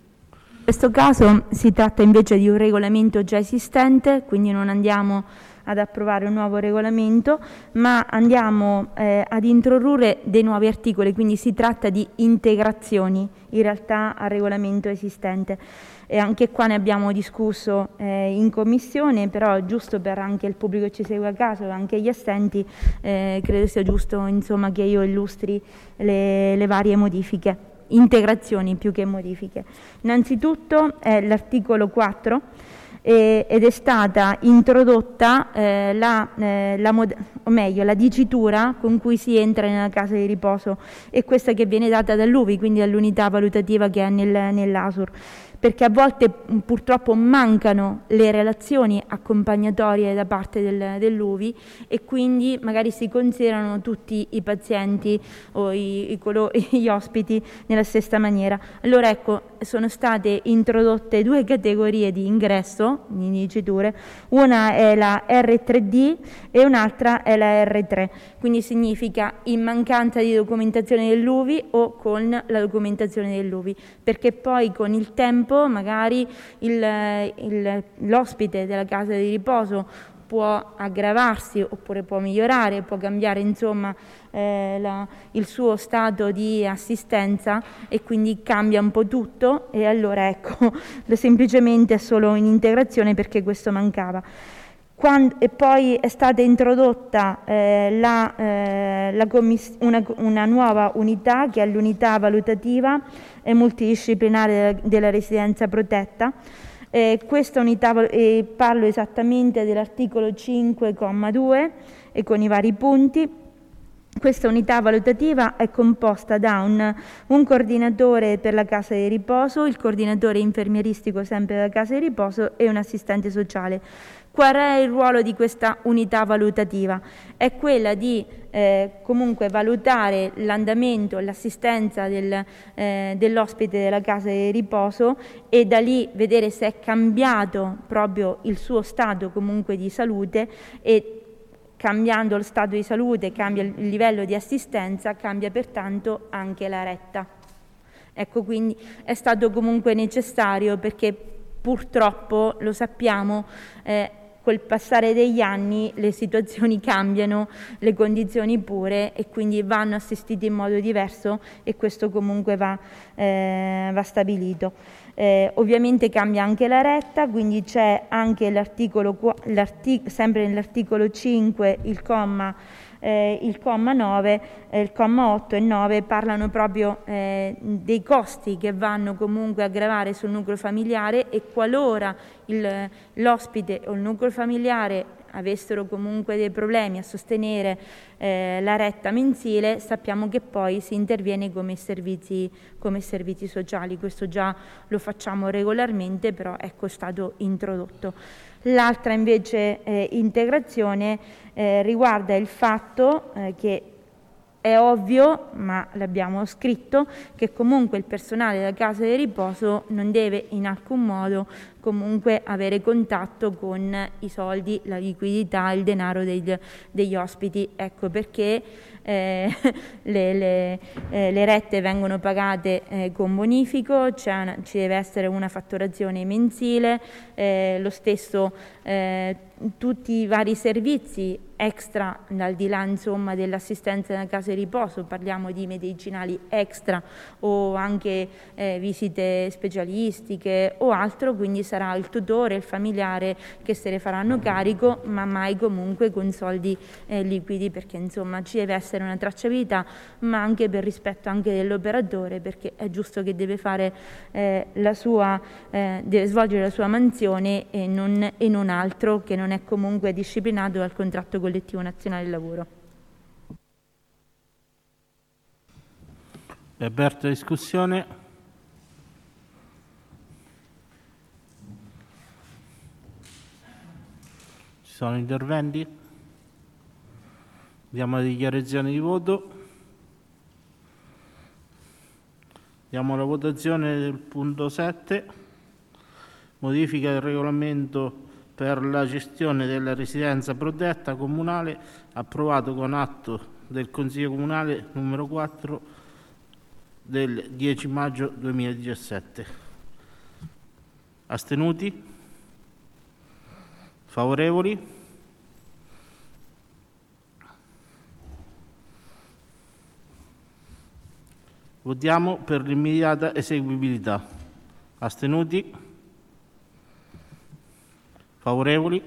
In questo caso si tratta invece di un regolamento già esistente, quindi non andiamo ad approvare un nuovo regolamento, ma andiamo eh, ad introdurre dei nuovi articoli, quindi si tratta di integrazioni in realtà al regolamento esistente. E anche qua ne abbiamo discusso eh, in commissione, però giusto per anche il pubblico che ci segue a casa e anche gli assenti, eh, credo sia giusto insomma che io illustri le, le varie modifiche, integrazioni più che modifiche. Innanzitutto è l'articolo quattro, ed è stata introdotta eh, la, eh, la mod- o meglio la dicitura con cui si entra nella casa di riposo, e questa che viene data dall'U V I, quindi dall'unità valutativa che è nel, nell'A S U R, perché a volte purtroppo mancano le relazioni accompagnatorie da parte del, dell'U V I e quindi magari si considerano tutti i pazienti o i, i colo- gli ospiti nella stessa maniera. Allora ecco, sono state introdotte due categorie di ingresso, di diciture, una è la R tre D e un'altra è la R tre, quindi significa in mancanza di documentazione dell'U V I o con la documentazione dell'U V I, perché poi con il tempo magari il, il, l'ospite della casa di riposo può aggravarsi oppure può migliorare, può cambiare insomma eh, la, il suo stato di assistenza e quindi cambia un po' tutto, e allora ecco semplicemente è solo in integrazione perché questo mancava. Quando, e poi è stata introdotta eh, la, eh, la commiss- una, una nuova unità che è l'unità valutativa e multidisciplinare della, della residenza protetta. Eh, questa unità, eh, parlo esattamente dell'articolo cinque comma due e con i vari punti. Questa unità valutativa è composta da un, un coordinatore per la casa di riposo, il coordinatore infermieristico sempre della casa di riposo e un assistente sociale. Qual è il ruolo di questa unità valutativa? È quella di eh, comunque valutare l'andamento, l'assistenza del, eh, dell'ospite della casa di riposo e da lì vedere se è cambiato proprio il suo stato comunque di salute e cambiando lo stato di salute, cambia il livello di assistenza, cambia pertanto anche la retta. Ecco, quindi è stato comunque necessario perché purtroppo, lo sappiamo, eh, col passare degli anni le situazioni cambiano, le condizioni pure, e quindi vanno assistiti in modo diverso, e questo comunque va, eh, va stabilito. Eh, ovviamente cambia anche la retta, quindi c'è anche l'articolo, sempre nell'articolo cinque, il comma, eh, il comma nove, eh, il comma otto e nove parlano proprio eh, dei costi che vanno comunque a gravare sul nucleo familiare, e qualora il, l'ospite o il nucleo familiare avessero comunque dei problemi a sostenere eh, la retta mensile, sappiamo che poi si interviene come servizi, come servizi sociali. Questo già lo facciamo regolarmente, però ecco, è stato introdotto. L'altra invece eh, integrazione eh, riguarda il fatto eh, che è ovvio, ma l'abbiamo scritto, che comunque il personale della casa di riposo non deve in alcun modo comunque avere contatto con i soldi, la liquidità, il denaro degli, degli ospiti. Ecco perché eh, le, le, eh, le rette vengono pagate eh, con bonifico, c'è una, ci deve essere una fatturazione mensile, eh, lo stesso eh, tutti i vari servizi extra, al di là insomma dell'assistenza nella casa di riposo, parliamo di medicinali extra o anche eh, visite specialistiche o altro, quindi sarà il tutore, il familiare che se ne faranno carico, ma mai comunque con soldi eh, liquidi, perché insomma ci deve essere una tracciabilità, ma anche per rispetto anche dell'operatore, perché è giusto che deve fare eh, la sua, eh, deve svolgere la sua mansione e non, e non altro, che non è comunque disciplinato dal contratto collettivo nazionale del lavoro. È aperta la discussione. Ci sono interventi? Diamo le dichiarazioni di voto. Diamo la votazione del punto sette. Modifica del regolamento per la gestione della residenza protetta comunale, approvato con atto del Consiglio Comunale numero quattro del dieci maggio duemiladiciassette. Astenuti? Favorevoli? Votiamo per l'immediata eseguibilità. Astenuti? Favorevoli?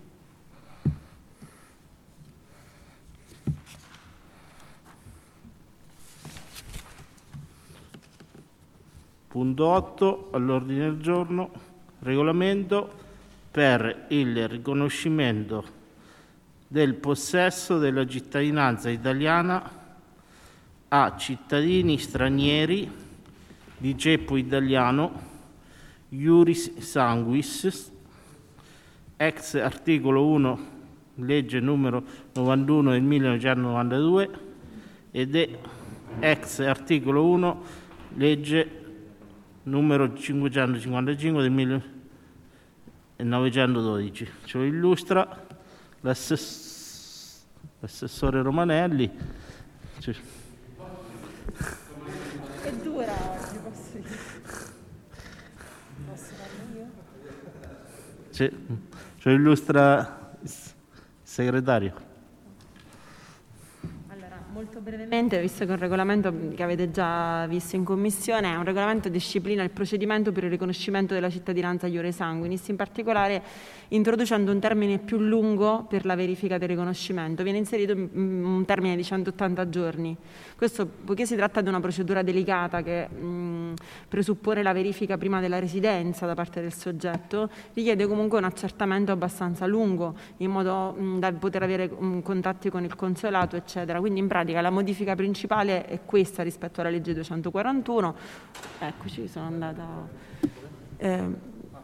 Punto otto all'ordine del giorno, regolamento per il riconoscimento del possesso della cittadinanza italiana a cittadini stranieri di ceppo italiano, iuris sanguis, ex articolo uno, legge numero novantuno del millenovecentonovantadue, ed è ex articolo uno, legge numero cinquecentocinquantacinque del millenovecentododici. Ce lo illustra l'assess- l'assessore Romanelli. Cioè... È dura oggi, posso dire. Posso farlo io? Ce, ce lo illustra il segretario. Molto brevemente, visto che è un regolamento che avete già visto in commissione, è un regolamento che disciplina il procedimento per il riconoscimento della cittadinanza iure sanguinis, in particolare introducendo un termine più lungo per la verifica del riconoscimento. Viene inserito un termine di centottanta giorni. Questo poiché si tratta di una procedura delicata che mh, presuppone la verifica prima della residenza da parte del soggetto, richiede comunque un accertamento abbastanza lungo, in modo mh, da poter avere mh, contatti con il consolato, eccetera. Quindi in pratica la modifica principale è questa rispetto alla legge duecentoquarantuno. Eccoci, sono andata... Eh,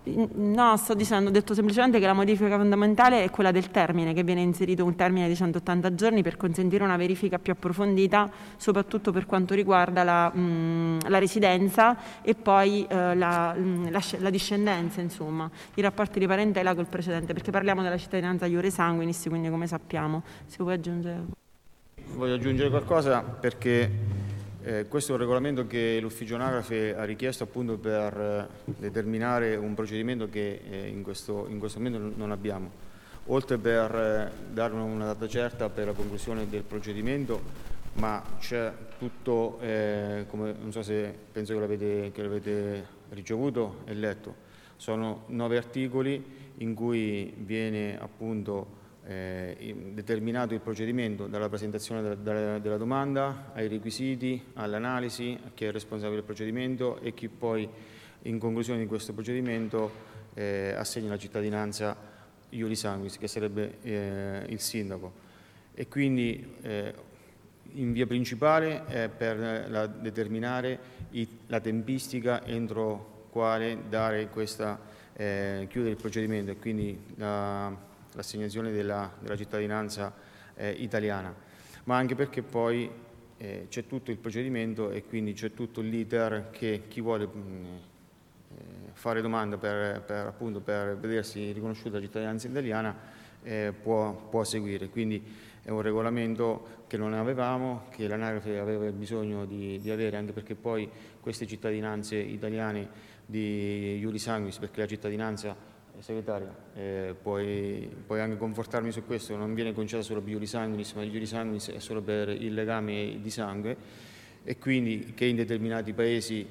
No, sto dicendo, ho detto semplicemente che la modifica fondamentale è quella del termine, che viene inserito un termine di centottanta giorni per consentire una verifica più approfondita, soprattutto per quanto riguarda la, mh, la residenza e poi eh, la, mh, la, la discendenza, insomma, i rapporti di parentela col precedente, perché parliamo della cittadinanza iure sanguinis, quindi come sappiamo. Si può aggiungere? Voglio aggiungere qualcosa perché Eh, questo è un regolamento che l'Ufficio Anagrafe ha richiesto appunto per eh, determinare un procedimento che eh, in, questo, in questo momento non abbiamo. Oltre per eh, dare una, una data certa per la conclusione del procedimento, ma c'è tutto, eh, come, non so se penso che l'avete, che l'avete ricevuto e letto, sono nove articoli in cui viene appunto Eh, determinato il procedimento dalla presentazione della, della, della domanda ai requisiti, all'analisi, a chi è responsabile del procedimento e chi poi in conclusione di questo procedimento eh, assegna la cittadinanza iure sanguinis, che sarebbe eh, il sindaco. E quindi eh, in via principale è per la, determinare i, la tempistica entro quale dare questa, eh, chiudere il procedimento e quindi la l'assegnazione della, della cittadinanza eh, italiana, ma anche perché poi eh, c'è tutto il procedimento e quindi c'è tutto l'iter che chi vuole mh, eh, fare domanda per, per, appunto, per vedersi riconosciuta la cittadinanza italiana eh, può, può seguire. Quindi è un regolamento che non avevamo, che l'Anagrafe aveva bisogno di, di avere, anche perché poi queste cittadinanze italiane di iure sanguinis, perché la cittadinanza Segretaria, eh, puoi, puoi anche confortarmi su questo, non viene concessa solo per iure sanguinis, ma iure sanguinis è solo per il legame di sangue e quindi che in determinati paesi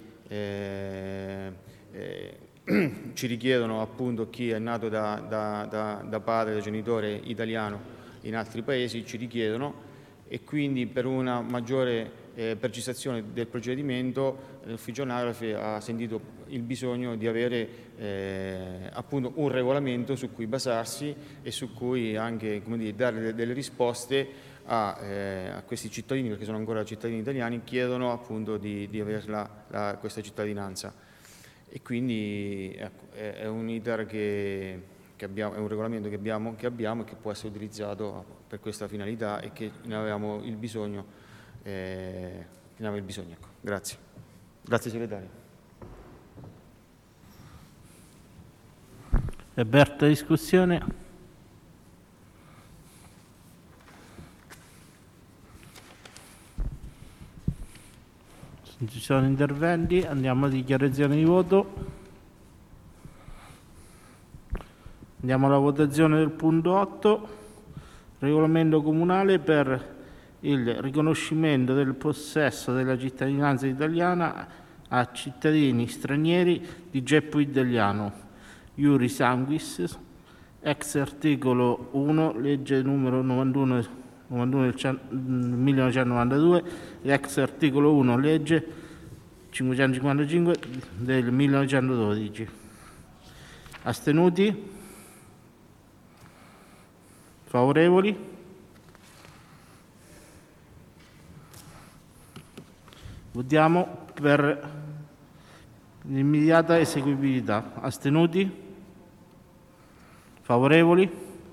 eh, eh, ci richiedono appunto chi è nato da, da, da, da padre, da genitore italiano in altri paesi, ci richiedono e quindi per una maggiore eh, precisazione del procedimento l'Ufficio Anagrafe ha sentito il bisogno di avere eh, appunto un regolamento su cui basarsi e su cui anche come dire, dare delle, delle risposte a, eh, a questi cittadini, perché sono ancora cittadini italiani, chiedono appunto di, di avere la, la, questa cittadinanza. E quindi ecco, è, è un iter che, che abbiamo, è un regolamento che abbiamo, che abbiamo e che può essere utilizzato per questa finalità e che ne avevamo il bisogno. Eh, ne aveva il bisogno. Ecco. Grazie. Grazie segretario. È aperta discussione. Se non ci sono interventi, andiamo a dichiarazione di voto. Andiamo alla votazione del punto otto, regolamento comunale per il riconoscimento del possesso della cittadinanza italiana a cittadini stranieri di ceppo italiano. Iure sanguinis, ex articolo uno, legge numero novantuno, novantuno del millenovecentonovantadue, e ex articolo uno, legge cinquecentocinquantacinque del millenovecentododici. Astenuti? Favorevoli? Votiamo per l'immediata eseguibilità. Astenuti? Favorevoli?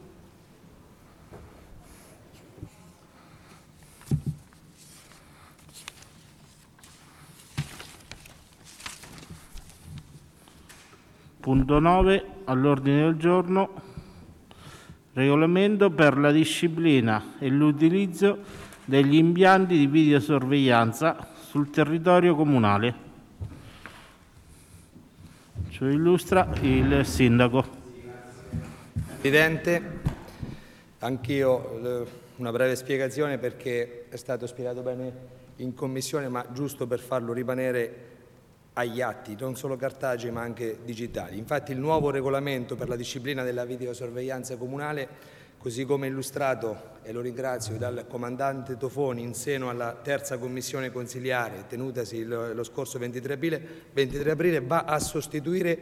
Punto nove all'ordine del giorno. Regolamento per la disciplina e l'utilizzo degli impianti di videosorveglianza sul territorio comunale. Ce lo illustra il sindaco. Presidente, anch'io una breve spiegazione perché è stato spiegato bene in commissione, ma giusto per farlo rimanere agli atti, non solo cartacei ma anche digitali. Infatti il nuovo regolamento per la disciplina della videosorveglianza comunale, così come illustrato, e lo ringrazio, dal comandante Tofoni in seno alla terza commissione consiliare tenutasi lo, lo scorso ventitré aprile, ventitré aprile, va a sostituire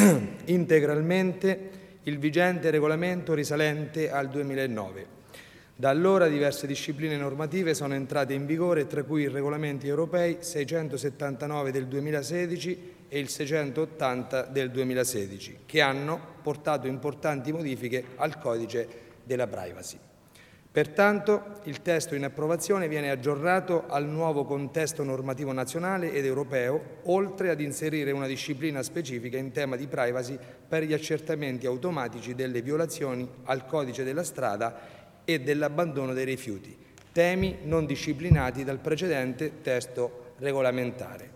integralmente il vigente regolamento risalente al duemilanove. Da allora diverse discipline normative sono entrate in vigore, tra cui i regolamenti europei seicentosettantanove del duemilasedici e il seicentottanta del duemilasedici, che hanno portato importanti modifiche al codice della privacy. Pertanto, il testo in approvazione viene aggiornato al nuovo contesto normativo nazionale ed europeo, oltre ad inserire una disciplina specifica in tema di privacy per gli accertamenti automatici delle violazioni al codice della strada e dell'abbandono dei rifiuti, temi non disciplinati dal precedente testo regolamentare.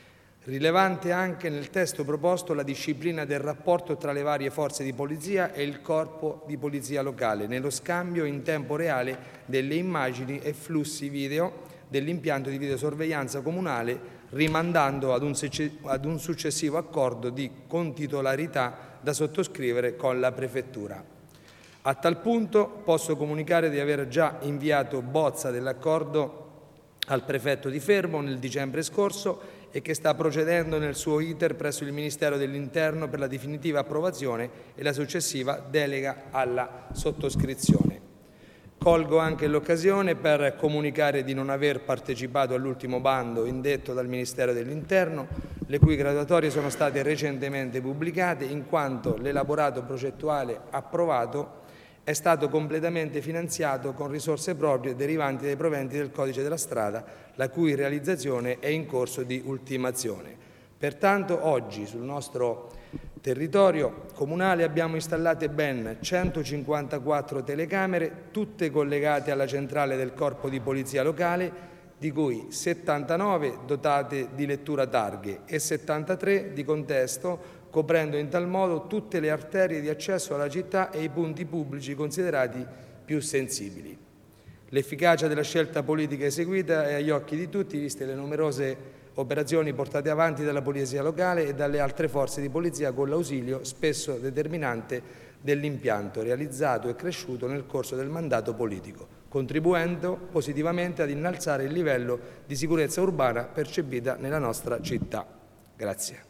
Rilevante anche nel testo proposto la disciplina del rapporto tra le varie forze di polizia e il corpo di polizia locale, nello scambio in tempo reale delle immagini e flussi video dell'impianto di videosorveglianza comunale, rimandando ad un, ad un successivo accordo di contitolarità da sottoscrivere con la Prefettura. A tal punto posso comunicare di aver già inviato bozza dell'accordo al prefetto di Fermo nel dicembre scorso e che sta procedendo nel suo iter presso il Ministero dell'Interno per la definitiva approvazione e la successiva delega alla sottoscrizione. Colgo anche l'occasione per comunicare di non aver partecipato all'ultimo bando indetto dal Ministero dell'Interno, le cui graduatorie sono state recentemente pubblicate, in quanto l'elaborato progettuale approvato è stato completamente finanziato con risorse proprie derivanti dai proventi del Codice della Strada, la cui realizzazione è in corso di ultimazione. Pertanto oggi sul nostro territorio comunale abbiamo installate ben centocinquantaquattro telecamere, tutte collegate alla centrale del Corpo di Polizia Locale, di cui settantanove dotate di lettura targhe e settantatré di contesto, coprendo in tal modo tutte le arterie di accesso alla città e i punti pubblici considerati più sensibili. L'efficacia della scelta politica eseguita è agli occhi di tutti, viste le numerose operazioni portate avanti dalla Polizia Locale e dalle altre forze di polizia con l'ausilio spesso determinante dell'impianto realizzato e cresciuto nel corso del mandato politico, contribuendo positivamente ad innalzare il livello di sicurezza urbana percepita nella nostra città. Grazie.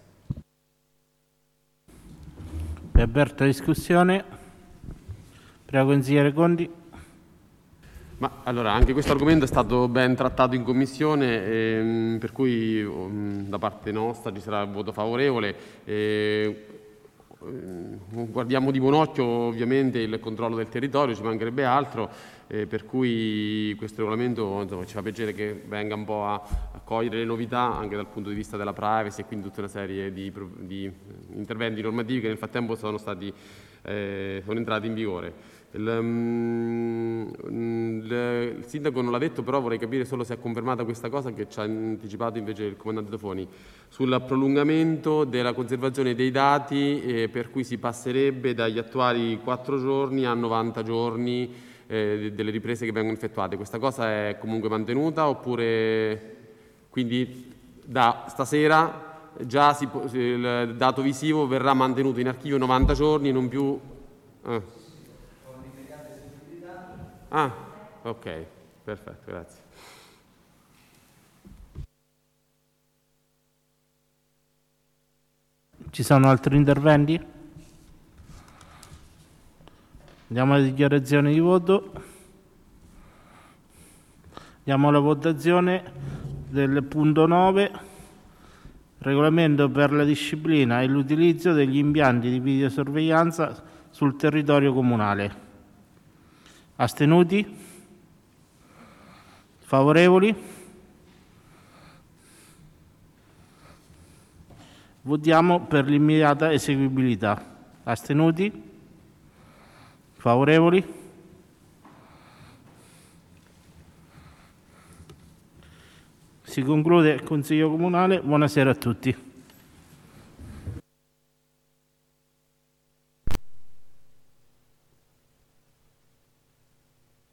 È aperta discussione. Prego, consigliere Condi. Ma allora, anche questo argomento è stato ben trattato in commissione, ehm, per cui um, da parte nostra ci sarà il voto favorevole. Eh, guardiamo di buon occhio ovviamente il controllo del territorio, ci mancherebbe altro, eh, per cui questo regolamento insomma, ci fa piacere che venga un po' a, a cogliere le novità anche dal punto di vista della privacy e quindi tutta una serie di, di interventi normativi che nel frattempo sono stati eh, sono entrati in vigore. Il, um, il, il sindaco non l'ha detto, però vorrei capire solo se è confermata questa cosa che ci ha anticipato invece il comandante Tofoni sul prolungamento della conservazione dei dati, eh, per cui si passerebbe dagli attuali quattro giorni a novanta giorni eh, delle riprese che vengono effettuate. Questa cosa è comunque mantenuta oppure quindi da stasera già si, il dato visivo verrà mantenuto in archivio novanta giorni e non più... Eh. Ah, ok, perfetto, grazie. Ci sono altri interventi? Andiamo alle dichiarazioni di voto. Andiamo alla votazione del punto nove, regolamento per la disciplina e l'utilizzo degli impianti di videosorveglianza sul territorio comunale. Astenuti? Favorevoli? Votiamo per l'immediata eseguibilità. Astenuti? Favorevoli? Si conclude il Consiglio Comunale. Buonasera a tutti.